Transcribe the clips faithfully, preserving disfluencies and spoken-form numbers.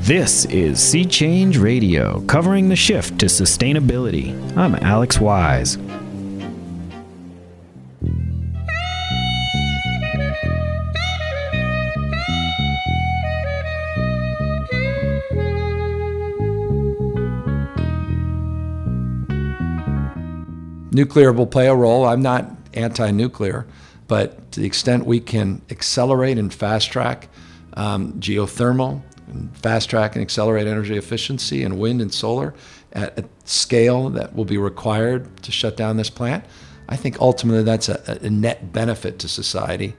This is Sea Change Radio, covering the shift to sustainability. I'm Alex Wise. Nuclear will play a role. I'm not anti-nuclear, but to the extent we can accelerate and fast-track um, geothermal, and fast-track and accelerate energy efficiency and wind and solar at a scale that will be required to shut down this plant, I think ultimately that's a, a net benefit to society.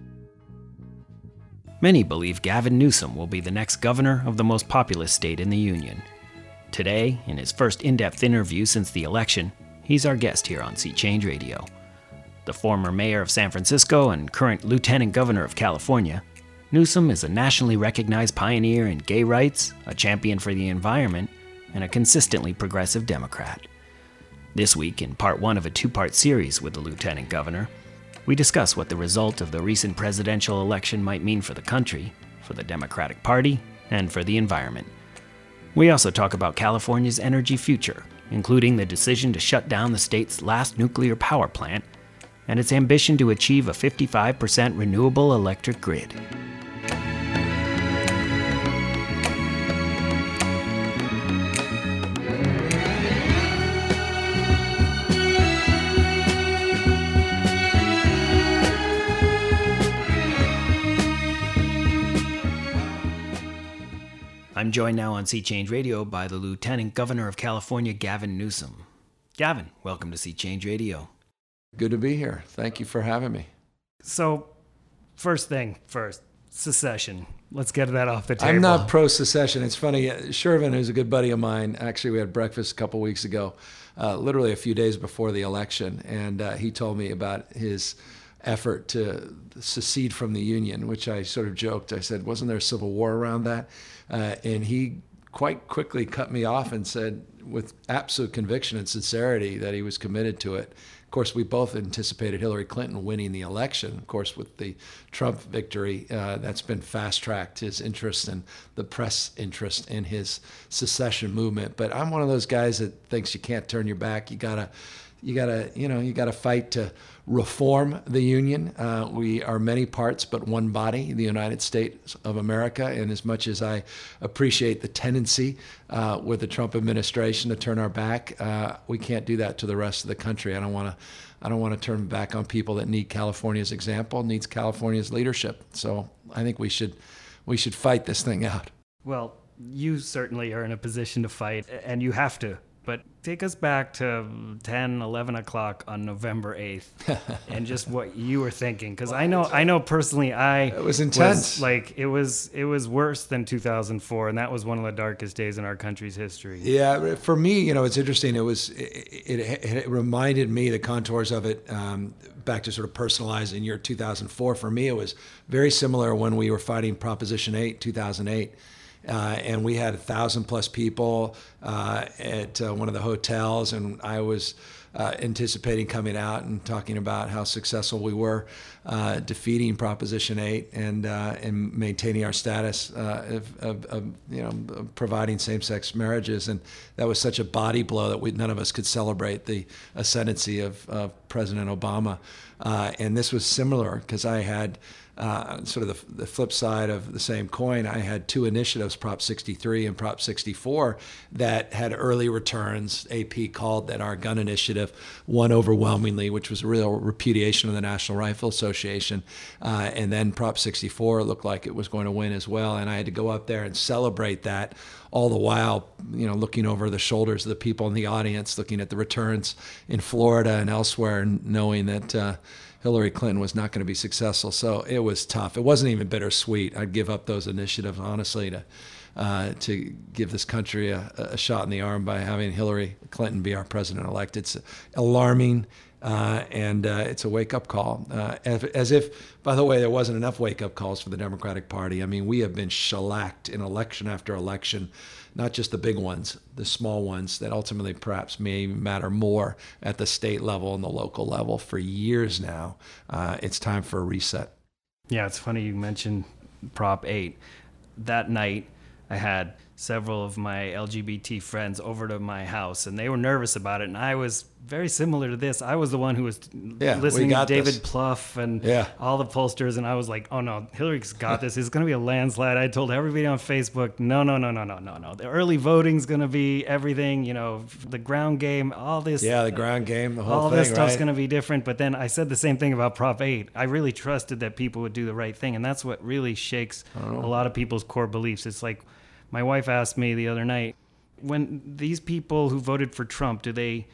Many believe Gavin Newsom will be the next governor of the most populous state in the Union. Today, in his first in-depth interview since the election, he's our guest here on Sea Change Radio. The former mayor of San Francisco and current lieutenant governor of California, Newsom is a nationally recognized pioneer in gay rights, a champion for the environment, and a consistently progressive Democrat. This week, in part one of a two-part series with the lieutenant governor, we discuss what the result of the recent presidential election might mean for the country, for the Democratic Party, and for the environment. We also talk about California's energy future, including the decision to shut down the state's last nuclear power plant and its ambition to achieve a fifty-five percent renewable electric grid. I'm joined now on Sea Change Radio by the Lieutenant Governor of California, Gavin Newsom. Gavin, welcome to Sea Change Radio. Good to be here. Thank you for having me. So, first thing first, secession. Let's get that off the table. I'm not pro-secession. It's funny, Shervin, who's a good buddy of mine, actually we had breakfast a couple weeks ago, uh, literally a few days before the election, and uh, he told me about his effort to secede from the Union, which I sort of joked. I said, wasn't there a civil war around that? Uh, and he quite quickly cut me off and said, with absolute conviction and sincerity, that he was committed to it. Of course, we both anticipated Hillary Clinton winning the election. Of course, with the Trump victory, uh, that's been fast-tracked his interest and the press interest in his secession movement. But I'm one of those guys that thinks you can't turn your back. You gotta, you gotta, you know, you gotta fight to reform the Union. Uh, we are many parts but one body, the United States of America, and as much as I appreciate the tendency uh, with the Trump administration to turn our back, uh, we can't do that to the rest of the country. I don't want to I don't want to turn back on people that need California's example, needs California's leadership. So I think we should we should fight this thing out. Well, you certainly are in a position to fight, and you have to. But take us back to ten, eleven o'clock on November eighth, and just what you were thinking. Because I know, I know personally, I it was intense. Was, like it was, it was worse than two thousand four, and that was one of the darkest days in our country's history. Yeah, for me, you know, it's interesting. It was, it, it, it reminded me the contours of it. Um, back to sort of personalized in year two thousand four. For me, it was very similar when we were fighting Proposition eight, two thousand eight. Uh, and we had a thousand plus people uh, at uh, one of the hotels, and I was uh, anticipating coming out and talking about how successful we were uh, defeating Proposition eight and uh, and maintaining our status uh, of, of, of you know of providing same-sex marriages, and that was such a body blow that we none of us could celebrate the ascendancy of, of President Obama, uh, and this was similar because I had. Uh, sort of the, the flip side of the same coin, I had two initiatives, Prop sixty-three and Prop sixty-four, that had early returns. A P called that our gun initiative won overwhelmingly, which was a real repudiation of the National Rifle Association. Uh, and then Prop sixty-four looked like it was going to win as well. And I had to go up there and celebrate that, all the while, you know, looking over the shoulders of the people in the audience, looking at the returns in Florida and elsewhere, and knowing that uh, Hillary Clinton was not going to be successful. So it was tough. It wasn't even bittersweet. I'd give up those initiatives, honestly, to uh, to give this country a, a shot in the arm by having Hillary Clinton be our president-elect. It's alarming, uh, and uh, it's a wake-up call. Uh, as, as if, by the way, there wasn't enough wake-up calls for the Democratic Party. I mean, we have been shellacked in election after election, not just the big ones, the small ones that ultimately perhaps may matter more at the state level and the local level for years now. Uh, it's time for a reset. Yeah, it's funny you mentioned Prop eight. That night, I had several of my L G B T friends over to my house, and they were nervous about it. And I was very similar to this. I was the one who was Yeah, we listening to got David this. Plouffe and Yeah. all the pollsters, and I was like, oh no, Hillary's got this. It's going to be a landslide. I told everybody on Facebook, no, no, no, no, no, no, no. The early voting's going to be everything, you know, the ground game, all this. Yeah, the ground game, the whole all thing, this stuff's right? going to be different. But then I said the same thing about Prop eight. I really trusted that people would do the right thing. And that's what really shakes a lot of people's core beliefs. It's like my wife asked me the other night, when these people who voted for Trump, do they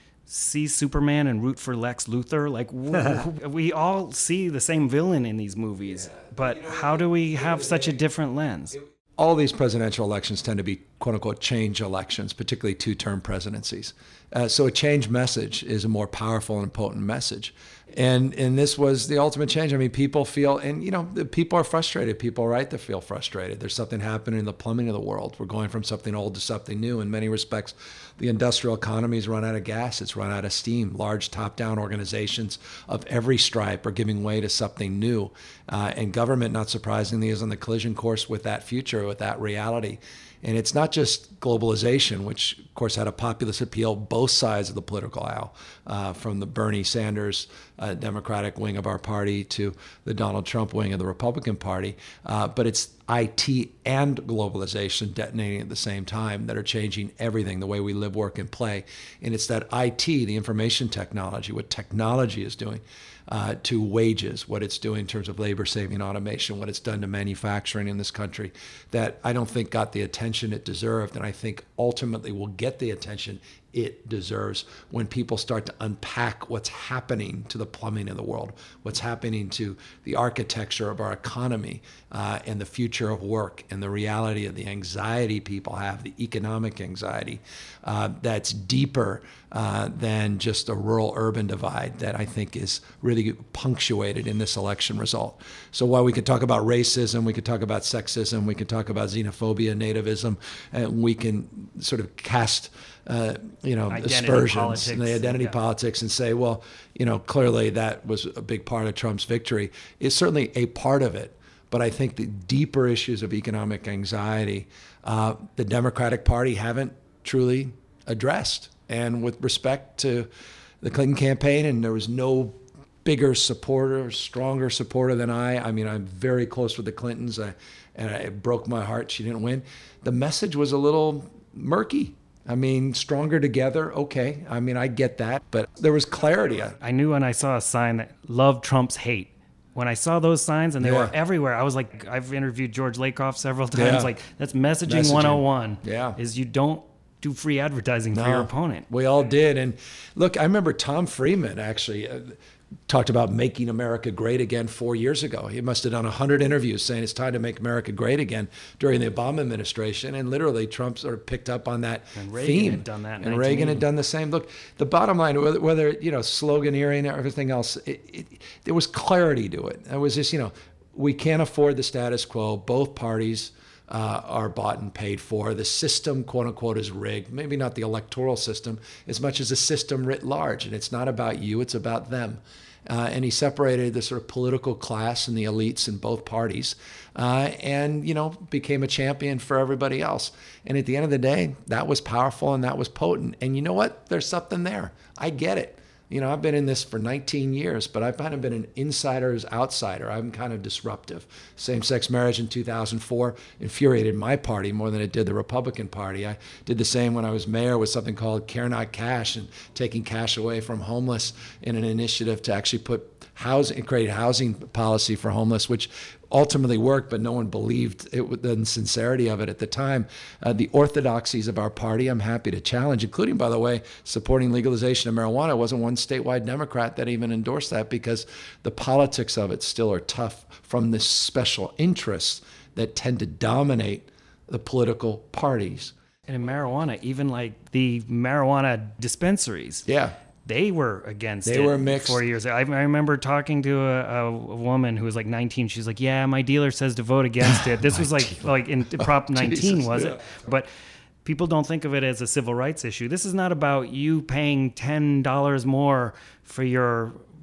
see Superman and root for Lex Luthor? Like, w- we all see the same villain in these movies. But how do we have such a different lens? All these presidential elections tend to be quote unquote change elections, particularly two-term presidencies. Uh, so a change message is a more powerful and potent message. And and this was the ultimate change. I mean, people feel, and you know, the people are frustrated. People are right to feel frustrated. There's something happening in the plumbing of the world. We're going from something old to something new. In many respects, the industrial economy's run out of gas. It's run out of steam. Large top-down organizations of every stripe are giving way to something new. Uh, and government, not surprisingly, is on the collision course with that future, with that reality. And it's not just globalization, which of course had a populist appeal both sides of the political aisle, uh, from the Bernie Sanders uh, Democratic wing of our party to the Donald Trump wing of the Republican Party. Uh, but it's I T and globalization detonating at the same time that are changing everything, the way we live, work, and play. And it's that I T, the information technology, what technology is doing, Uh, to wages, what it's doing in terms of labor-saving automation, what it's done to manufacturing in this country, that I don't think got the attention it deserved, and I think ultimately will get the attention it deserves when people start to unpack what's happening to the plumbing of the world, what's happening to the architecture of our economy, uh, and the future of work, and the reality of the anxiety people have, the economic anxiety, uh, that's deeper uh, than just a rural-urban divide that I think is really punctuated in this election result. So while we could talk about racism, we could talk about sexism, we could talk about xenophobia, nativism, and we can sort of cast Uh, you know, Identity aspersions politics, and the identity yeah. politics and say, well, you know, clearly that was a big part of Trump's victory. It's certainly a part of it. But I think the deeper issues of economic anxiety, uh, the Democratic Party haven't truly addressed. And with respect to the Clinton campaign, and there was no bigger supporter, stronger supporter than I. I mean, I'm very close with the Clintons, I, and it broke my heart she didn't win. The message was a little murky. I mean, stronger together, okay. I mean, I get that, but there was clarity. I knew when I saw a sign that love trumps hate. When I saw those signs, and they Yeah. were everywhere, I was like, I've interviewed George Lakoff several times. Yeah. Like, that's messaging, Messaging. one oh one. Yeah. Is you don't do free advertising for your opponent. We all did. And look, I remember Tom Friedman actually uh, talked about making America great again four years ago. He must have done one hundred interviews saying it's time to make America great again during the Obama administration. And literally Trump sort of picked up on that And Reagan theme. had done that in And Reagan had nineteen eighty. done the same. Look, the bottom line, whether, whether you know, sloganeering and everything else, it, it, there was clarity to it. It was just, you know, we can't afford the status quo. Both parties Uh, are bought and paid for. The system, quote unquote, is rigged. Maybe not the electoral system as much as the system writ large. And it's not about you, it's about them. Uh, and he separated the sort of political class and the elites in both parties, uh, and, you know, became a champion for everybody else. And at the end of the day, that was powerful and that was potent. And you know what? There's something there. I get it. You know, I've been in this for nineteen years, but I've kind of been an insider's outsider. I'm kind of disruptive. Same-sex marriage in two thousand four infuriated my party more than it did the Republican Party. I did the same when I was mayor with something called Care Not Cash, and taking cash away from homeless in an initiative to actually put housing, create housing policy for homeless, which ultimately worked, but no one believed it with the sincerity of it at the time. Uh, the orthodoxies of our party, I'm happy to challenge, including, by the way, supporting legalization of marijuana. There wasn't one statewide Democrat that even endorsed that, because the politics of it still are tough from the special interests that tend to dominate the political parties. And in marijuana, even like the marijuana dispensaries. Yeah. They were against They it were mixed. four years ago. I, I remember talking to a, a, a woman who was like nineteen. She's like, yeah, my dealer says to vote against it. This was like like in Prop nineteen, Jesus, was yeah. it? But people don't think of it as a civil rights issue. This is not about you paying ten dollars more for your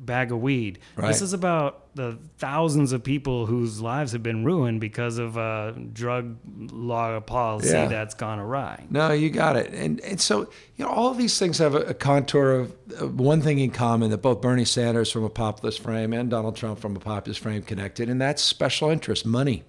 bag of weed. Right. This is about the thousands of people whose lives have been ruined because of a drug law policy Yeah. that's gone awry. No, you got it. And and so, you know, all of these things have a, a contour of, of one thing in common, that both Bernie Sanders from a populist frame and Donald Trump from a populist frame connected, and that's special interest, money.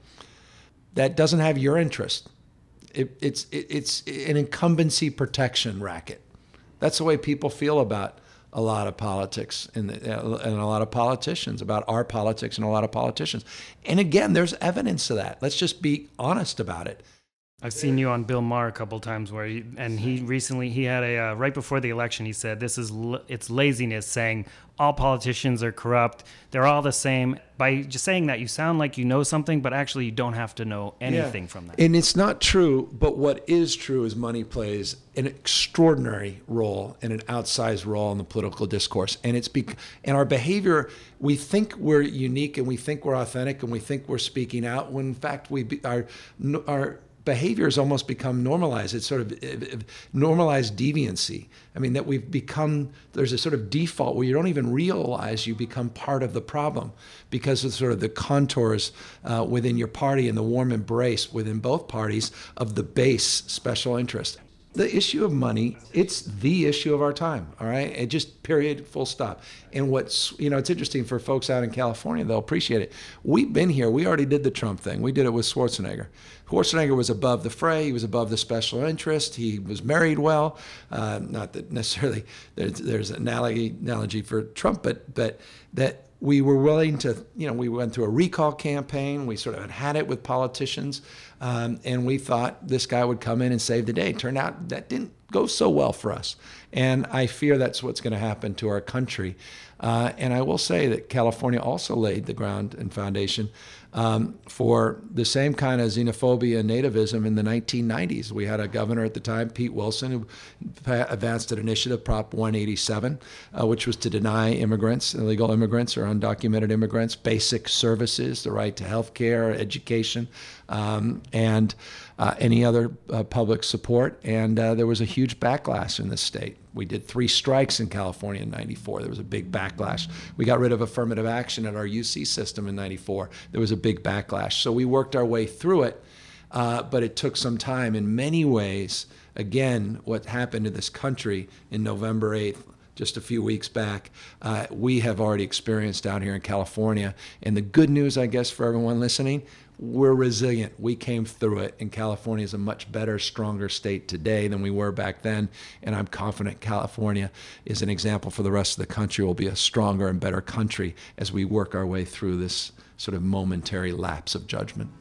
That doesn't have your interest. It, it's it, it's an incumbency protection racket. That's the way people feel about a lot of politics and, and a lot of politicians, about our politics and a lot of politicians. And again, there's evidence to that. Let's just be honest about it. I've seen you on Bill Maher a couple times where, you, and he recently, he had a, uh, right before the election, he said, this is, l- it's laziness, saying all politicians are corrupt. They're all the same. By just saying that, you sound like you know something, but actually you don't have to know anything Yeah. from that. And it's not true, but what is true is money plays an extraordinary role and an outsized role in the political discourse. And it's bec- and our behavior, we think we're unique and we think we're authentic and we think we're speaking out, when in fact we be, our our behavior has almost become normalized. It's sort of uh, normalized deviancy. I mean, that we've become, there's a sort of default where you don't even realize you become part of the problem because of sort of the contours uh, within your party and the warm embrace within both parties of the base special interest. The issue of money, it's the issue of our time, all right? It just period, full stop. And what's, you know, it's interesting for folks out in California, they'll appreciate it. We've been here. We already did the Trump thing. We did it with Schwarzenegger. Schwarzenegger was above the fray. He was above the special interest. He was married well. Uh, not that necessarily there's, there's an analogy, analogy for Trump, but, but that we were willing to, you know, we went through a recall campaign. We sort of had had it with politicians. Um, and we thought this guy would come in and save the day. Turned out that didn't go so well for us. And I fear that's what's going to happen to our country. Uh, and I will say that California also laid the ground and foundation um, for the same kind of xenophobia and nativism in the nineteen nineties. We had a governor at the time, Pete Wilson, who advanced an initiative, Prop one eighty-seven, uh, which was to deny immigrants, illegal immigrants or undocumented immigrants, basic services, the right to health care, education, um, and uh, any other uh, public support. And uh, there was a huge backlash in this state. We did three strikes in California in ninety-four. There was a big backlash. We got rid of affirmative action at our U C system in ninety-four. There was a big backlash. So we worked our way through it, uh, but it took some time. In many ways, again, what happened to this country in November eighth, just a few weeks back, uh, we have already experienced down here in California. And the good news, I guess, for everyone listening, we're resilient. We came through it, and California is a much better, stronger state today than we were back then. And I'm confident California is an example for the rest of the country. Will be a stronger and better country as we work our way through this sort of momentary lapse of judgment.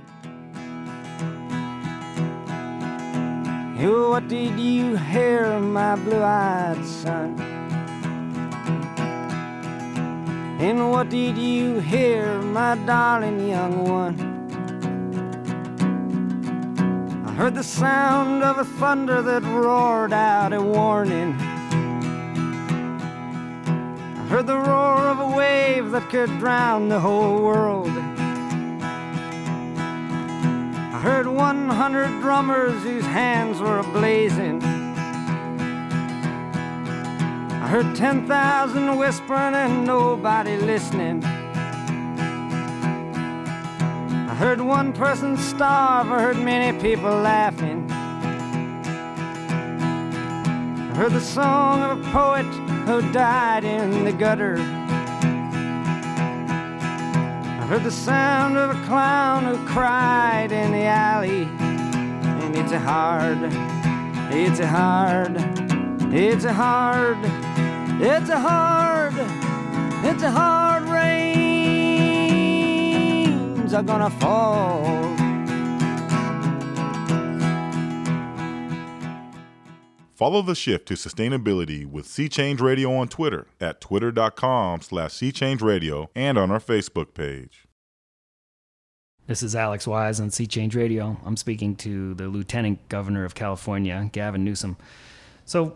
Oh, what did you hear, my blue-eyed son? And what did you hear, my darling young one? I heard the sound of a thunder that roared out a warning. I heard the roar of a wave that could drown the whole world. I heard one hundred drummers whose hands were ablazing. I heard ten thousand whispering and nobody listening. I heard one person starve, I heard many people laughing. I heard the song of a poet who died in the gutter. I heard the sound of a clown who cried in the alley. And it's a hard, it's a hard, it's a hard, it's a hard, it's a hard rains are gonna fall. Follow the shift to sustainability with Sea Change Radio on Twitter at twitter.com slash Sea Change Radio and on our Facebook page. This is Alex Wise on Sea Change Radio. I'm speaking to the Lieutenant Governor of California, Gavin Newsom. So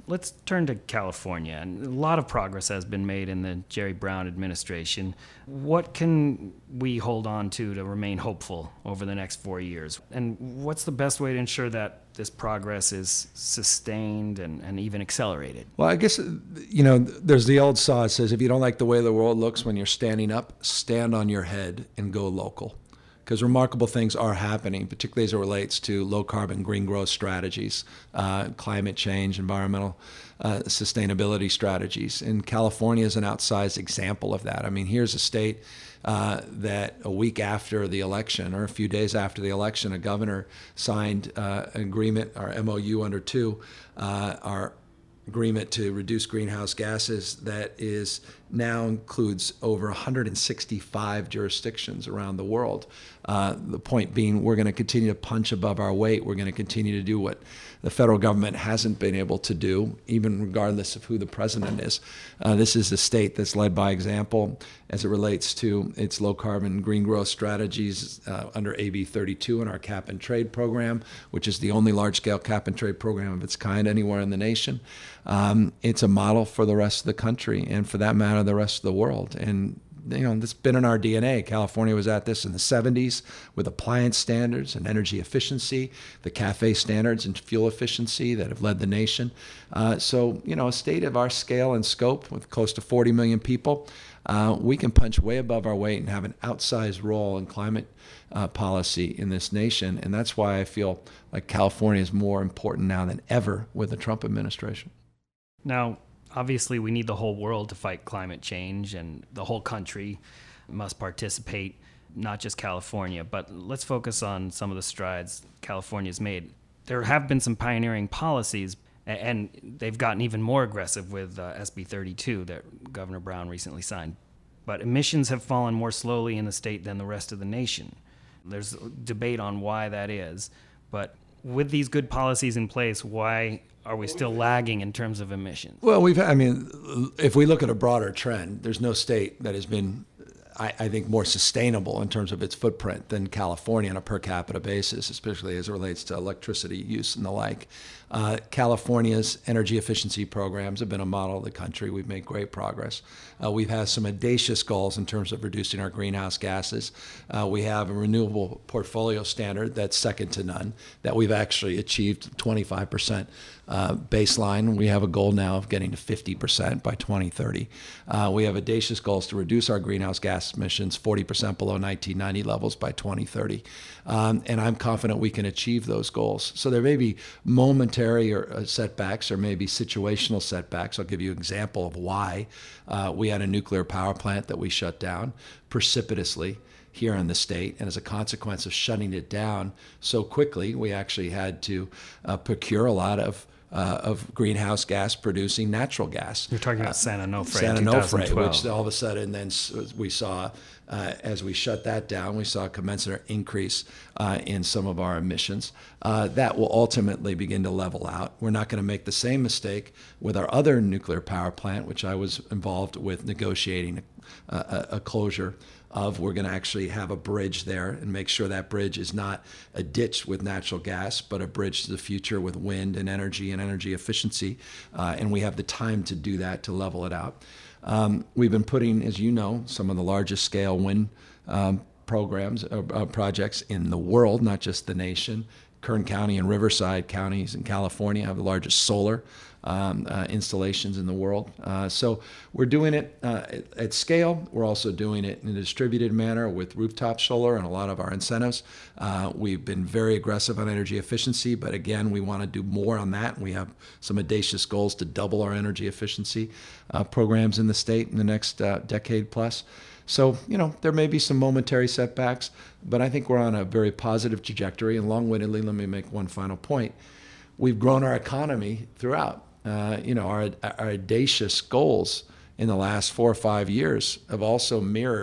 Let's turn to California. And a lot of progress has been made in the Jerry Brown administration. What can we hold on to to remain hopeful over the next four years? And what's the best way to ensure that this progress is sustained and, and even accelerated? Well, I guess, you know, there's the old saw that says, if you don't like the way the world looks when you're standing up, stand on your head and go local. Because remarkable things are happening, particularly as it relates to low-carbon green growth strategies, uh, climate change, environmental uh, sustainability strategies. And California is an outsized example of that. I mean, here's a state uh, that a week after the election, or a few days after the election, a governor signed uh, an agreement, our M O U under two, uh, our agreement to reduce greenhouse gases that is now includes over one hundred sixty-five jurisdictions around the world. Uh, the point being, we're going to continue to punch above our weight. We're going to continue to do what the federal government hasn't been able to do, even regardless of who the president is. Uh, this is a state that's led by example as it relates to its low-carbon green growth strategies uh, under A B thirty-two in our cap and trade program, which is the only large-scale cap and trade program of its kind anywhere in the nation. Um, it's a model for the rest of the country, and for that matter, the rest of the world. And you know, it's been in our D N A. California was at this in the seventies with appliance standards and energy efficiency, the CAFE standards and fuel efficiency that have led the nation. Uh, so, you know, a state of our scale and scope with close to forty million people, uh, we can punch way above our weight and have an outsized role in climate uh, policy in this nation. And that's why I feel like California is more important now than ever with the Trump administration. Now, obviously, we need the whole world to fight climate change, and the whole country must participate, not just California. But let's focus on some of the strides California's made. There have been some pioneering policies, and they've gotten even more aggressive with uh, S B thirty-two that Governor Brown recently signed. But emissions have fallen more slowly in the state than the rest of the nation. There's debate on why that is, but with these good policies in place, why are we still lagging in terms of emissions? Well, we've, I mean, if we look at a broader trend, there's no state that has been, I, I think, more sustainable in terms of its footprint than California on a per capita basis, especially as it relates to electricity use and the like. Uh, California's energy efficiency programs have been a model of the country. We've made great progress. Uh, we've had some audacious goals in terms of reducing our greenhouse gases. Uh, we have a renewable portfolio standard that's second to none, that we've actually achieved twenty-five percent uh, baseline. We have a goal now of getting to fifty percent by twenty thirty. Uh, we have audacious goals to reduce our greenhouse gas emissions forty percent below nineteen ninety levels by twenty thirty. Um, and I'm confident we can achieve those goals. So there may be momentary or uh, setbacks or maybe situational setbacks. I'll give you an example of why. Uh, we had a nuclear power plant that we shut down precipitously here in the state, and as a consequence of shutting it down so quickly, we actually had to uh, procure a lot of Uh, of greenhouse gas producing natural gas. You're talking about San Onofre, San in Onofre, twenty twelve. which all of a sudden then we saw, uh, as we shut that down, we saw a commensurate increase uh, in some of our emissions. Uh, that will ultimately begin to level out. We're not going to make the same mistake with our other nuclear power plant, which I was involved with negotiating a, a, a closure of. We're going to actually have a bridge there and make sure that bridge is not a ditch with natural gas, but a bridge to the future with wind and energy and energy efficiency. Uh, and we have the time to do that, to level it out. Um, we've been putting, as you know, some of the largest scale wind um, programs, uh, uh, projects in the world, not just the nation. Kern County and Riverside counties in California have the largest solar um, uh, installations in the world. Uh, so we're doing it uh, at, at scale. We're also doing it in a distributed manner with rooftop solar and a lot of our incentives. Uh, we've been very aggressive on energy efficiency, but again, we want to do more on that. We have some audacious goals to double our energy efficiency uh, programs in the state in the next uh, decade plus. So, you know, there may be some momentary setbacks, but I think we're on a very positive trajectory. And long-windedly, let me make one final point. We've grown our economy throughout. Uh, you know, our, our audacious goals in the last four or five years have also mirrored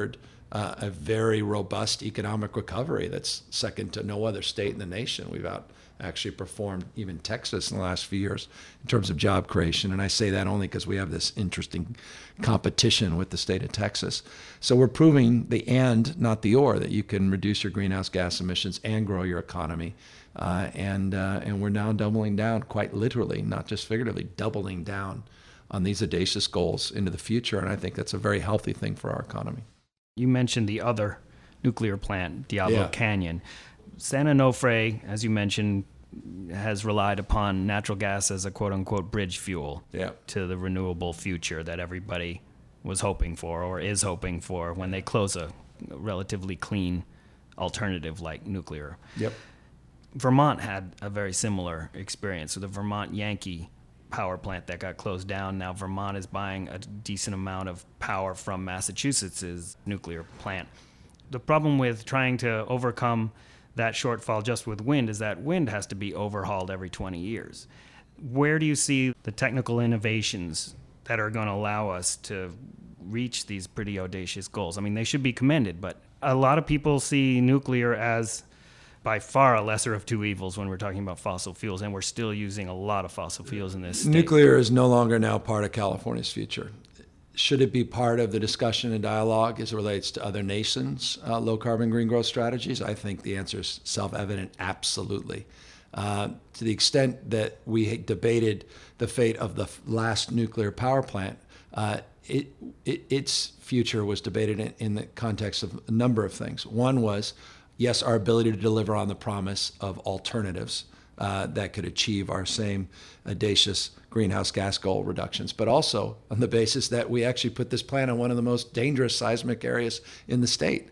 uh, a very robust economic recovery that's second to no other state in the nation. We've out actually performed even Texas in the last few years in terms of job creation. And I say that only because we have this interesting competition with the state of Texas. So we're proving the and, not the or, that you can reduce your greenhouse gas emissions and grow your economy. Uh, and uh, and we're now doubling down, quite literally, not just figuratively, doubling down on these audacious goals into the future. And I think that's a very healthy thing for our economy. You mentioned the other nuclear plant, Diablo Yeah. Canyon. San Onofre, as you mentioned, has relied upon natural gas as a quote-unquote bridge fuel Yeah. to the renewable future that everybody was hoping for or is hoping for when they close a relatively clean alternative like nuclear. Yep. Vermont had a very similar experience with the Vermont Yankee power plant that got closed down. Now Vermont is buying a decent amount of power from Massachusetts' nuclear plant. The problem with trying to overcome that shortfall just with wind is that wind has to be overhauled every twenty years. Where do you see the technical innovations that are going to allow us to reach these pretty audacious goals? I mean, they should be commended, but a lot of people see nuclear as by far a lesser of two evils when we're talking about fossil fuels, and we're still using a lot of fossil fuels in this state. Nuclear is no longer now part of California's future. Should it be part of the discussion and dialogue as it relates to other nations' uh, low-carbon green growth strategies? I think the answer is self-evident, absolutely. Uh, to the extent that we debated the fate of the last nuclear power plant, uh, it, it, its future was debated in, in the context of a number of things. One was, yes, our ability to deliver on the promise of alternatives uh, that could achieve our same audacious greenhouse gas goal reductions, but also on the basis that we actually put this plant in one of the most dangerous seismic areas in the state.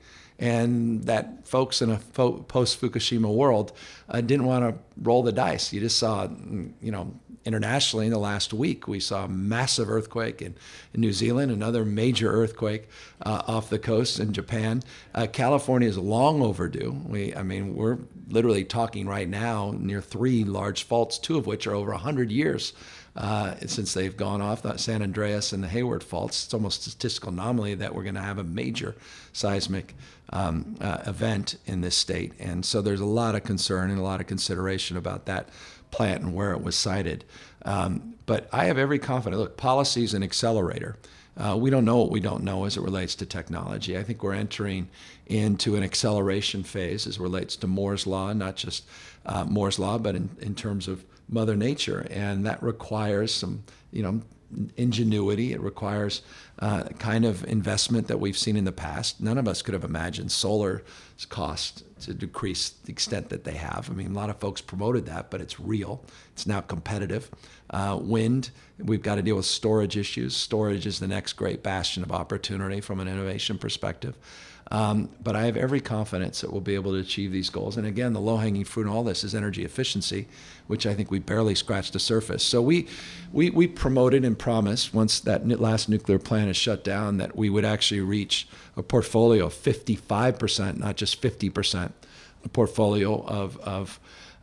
And that folks in a fo- post-Fukushima world uh, didn't want to roll the dice. You just saw, you know, internationally in the last week, we saw a massive earthquake in, in New Zealand, another major earthquake uh, off the coast in Japan. Uh, California is long overdue. We, I mean, we're literally talking right now near three large faults, two of which are over one hundred years uh, since they've gone off, the San Andreas and the Hayward faults. It's almost a statistical anomaly that we're going to have a major seismic um, uh, event in this state. And so there's a lot of concern and a lot of consideration about that plant and where it was sited. Um, but I have every confidence. Look, policy is an accelerator. Uh, we don't know what we don't know as it relates to technology. I think we're entering into an acceleration phase as it relates to Moore's Law, not just uh, Moore's Law, but in, in terms of Mother Nature. And that requires some, you know, ingenuity. It requires uh, kind of investment that we've seen in the past. None of us could have imagined solar's cost to decrease the extent that they have. I mean, a lot of folks promoted that, but it's real. It's now competitive. Uh, wind, we've got to deal with storage issues. Storage is the next great bastion of opportunity from an innovation perspective. Um, but I have every confidence that we'll be able to achieve these goals. And again, the low-hanging fruit in all this is energy efficiency, which I think we barely scratched the surface. So we, we, we promoted and promised, once that last nuclear plant is shut down, that we would actually reach a portfolio of fifty-five percent, not just fifty percent, a portfolio of, of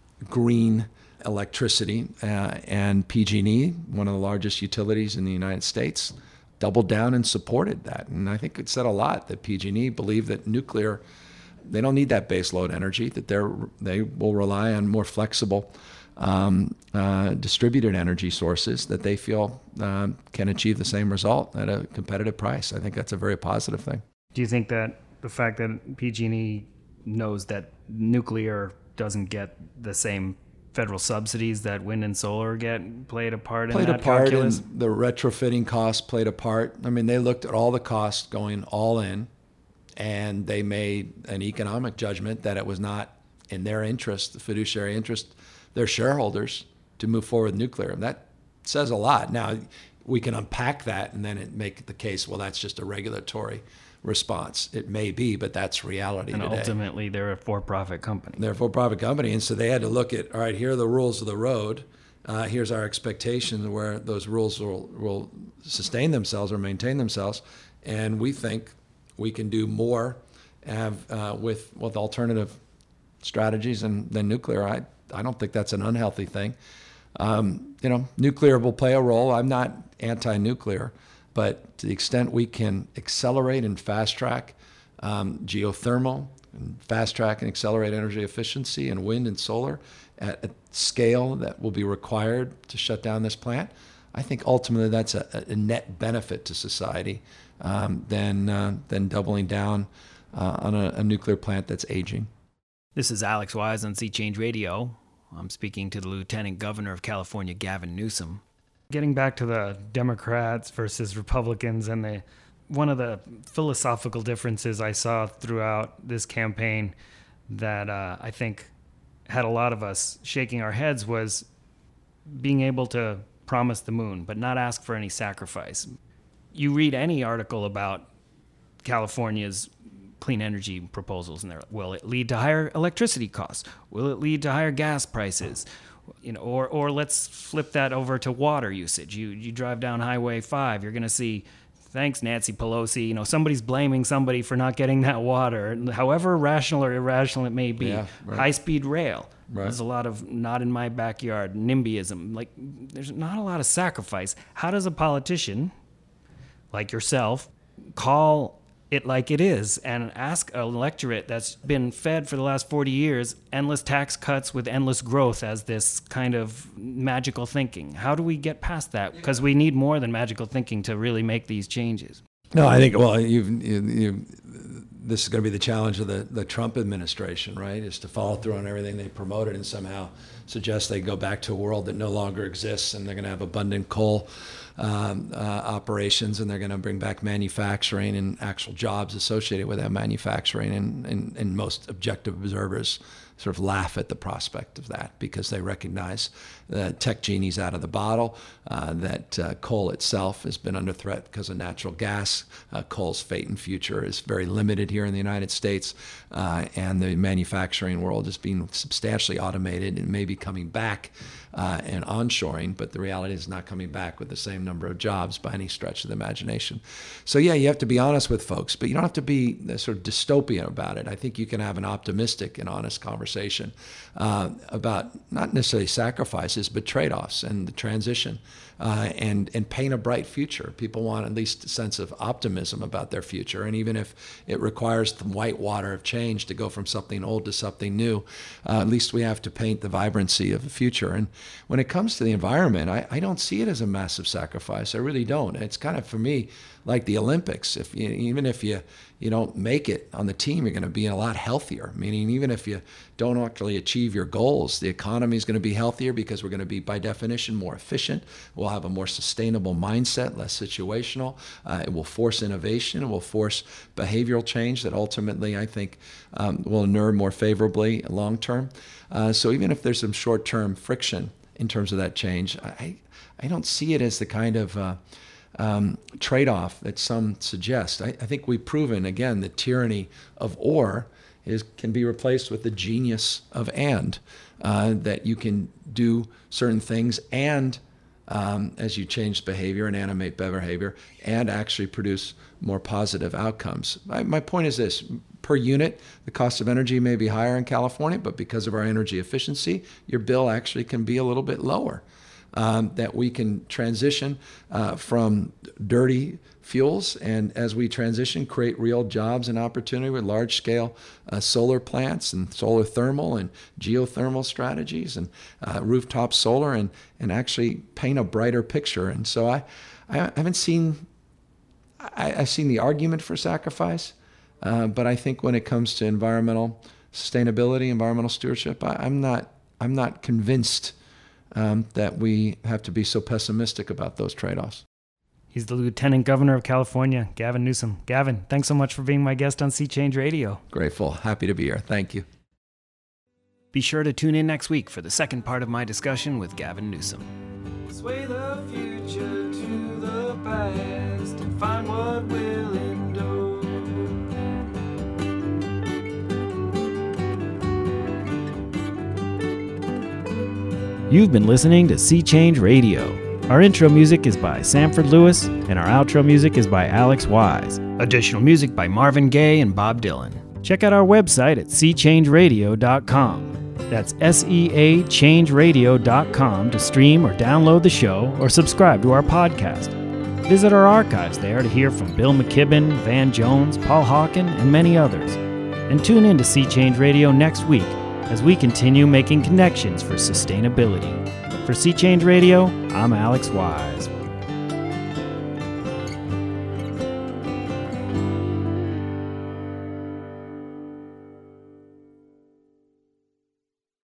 green electricity. Uh, and P G and E, one of the largest utilities in the United States, doubled down and supported that. And I think it said a lot that P G and E believe that nuclear, they don't need that base load energy, that they're, they will rely on more flexible um, uh, distributed energy sources that they feel uh, can achieve the same result at a competitive price. I think that's a very positive thing. Do you think that the fact that P G and E knows that nuclear doesn't get the same federal subsidies that wind and solar get played a part Played in a that part calculus? in the retrofitting costs played a part. I mean, they looked at all the costs going all in, and they made an economic judgment that it was not in their interest, the fiduciary interest, their shareholders, to move forward with nuclear. And that says a lot. Now, we can unpack that and then it make the case, well, that's just a regulatory response. It may be, but that's reality And today. ultimately, they're a for-profit company. They're a for-profit company, and so they had to look at, all right, here are the rules of the road. Uh, here's our expectations of where those rules will, will sustain themselves or maintain themselves, and we think we can do more have, uh, with with alternative strategies and than nuclear. I I don't think that's an unhealthy thing. Um, you know, nuclear will play a role. I'm not anti-nuclear. But to the extent we can accelerate and fast track um, geothermal, and fast track and accelerate energy efficiency, and wind and solar at a scale that will be required to shut down this plant, I think ultimately that's a, a net benefit to society um, than, uh, than doubling down uh, on a, a nuclear plant that's aging. This is Alex Wise on Sea Change Radio. I'm speaking to the Lieutenant Governor of California, Gavin Newsom. Getting back to the Democrats versus Republicans, and the one of the philosophical differences I saw throughout this campaign that uh, I think had a lot of us shaking our heads was being able to promise the moon, but not ask for any sacrifice. You read any article about California's clean energy proposals, and they're like, will it lead to higher electricity costs? Will it lead to higher gas prices? You know, or or let's flip that over to water usage. You you drive down Highway five, you're going to see, thanks Nancy Pelosi, you know, somebody's blaming somebody for not getting that water, however rational or irrational it may be. Yeah, right. High-speed rail. Right. There's a lot of not in my backyard, NIMBYism. Like, there's not a lot of sacrifice. How does a politician like yourself call it like it is and ask an electorate that's been fed for the last forty years endless tax cuts with endless growth as this kind of magical thinking? How do we get past that? Because we need more than magical thinking to really make these changes. No, I think, well, you've, you, you, this is going to be the challenge of the, the Trump administration, right, is to follow through on everything they promoted and somehow suggest they go back to a world that no longer exists, and they're going to have abundant coal um, uh, operations, and they're going to bring back manufacturing and actual jobs associated with that manufacturing. And, and, and most objective observers sort of laugh at the prospect of that because they recognize that tech genie's out of the bottle, uh, that uh, coal itself has been under threat because of natural gas. Uh, coal's fate and future is very limited here in the United States, uh, and the manufacturing world is being substantially automated and maybe coming back uh, and onshoring, but the reality is not coming back with the same number of jobs by any stretch of the imagination. So yeah, you have to be honest with folks, but you don't have to be sort of dystopian about it. I think you can have an optimistic and honest conversation uh, about not necessarily sacrifices, but trade-offs and the transition, uh, and and paint a bright future. People want at least a sense of optimism about their future, and even if it requires the white water of change to go from something old to something new, uh, at least we have to paint the vibrancy of the future. And when it comes to the environment, I, I don't see it as a massive sacrifice. I really don't. It's kind of, for me, like the Olympics. If you, even if you you don't make it on the team, you're going to be a lot healthier. Meaning, even if you don't actually achieve your goals, the economy is going to be healthier because we're going to be, by definition, more efficient. We'll have a more sustainable mindset, less situational. Uh, it will force innovation. It will force behavioral change that ultimately, I think, um, will inure more favorably long term. Uh, so even if there's some short-term friction in terms of that change, I I don't see it as the kind of uh, Um, trade-off that some suggest. I, I think we've proven, again, the tyranny of or is can be replaced with the genius of and, uh, that you can do certain things and, um, as you change behavior and animate behavior, and actually produce more positive outcomes. My, my point is this: per unit, the cost of energy may be higher in California, but because of our energy efficiency, your bill actually can be a little bit lower. Um, that we can transition uh, from dirty fuels, and as we transition, create real jobs and opportunity with large-scale uh, solar plants and solar thermal and geothermal strategies and uh, rooftop solar, and, and actually paint a brighter picture. And so I, I haven't seen, I, I've seen the argument for sacrifice, uh, but I think when it comes to environmental sustainability, environmental stewardship, I, I'm not, I'm not convinced Um, that we have to be so pessimistic about those trade-offs. He's the Lieutenant Governor of California, Gavin Newsom. Gavin, thanks so much for being my guest on Sea Change Radio. Grateful. Happy to be here. Thank you. Be sure to tune in next week for the second part of my discussion with Gavin Newsom. Sway the future to the past and find what will endure. You've been listening to Sea Change Radio. Our intro music is by Sanford Lewis, and our outro music is by Alex Wise. Additional music by Marvin Gaye and Bob Dylan. Check out our website at sea change radio dot com. That's S E A change radio dot com to stream or download the show or subscribe to our podcast. Visit our archives there to hear from Bill McKibben, Van Jones, Paul Hawken, and many others. And tune in to Sea Change Radio next week as we continue making connections for sustainability. For Sea Change Radio, I'm Alex Wise.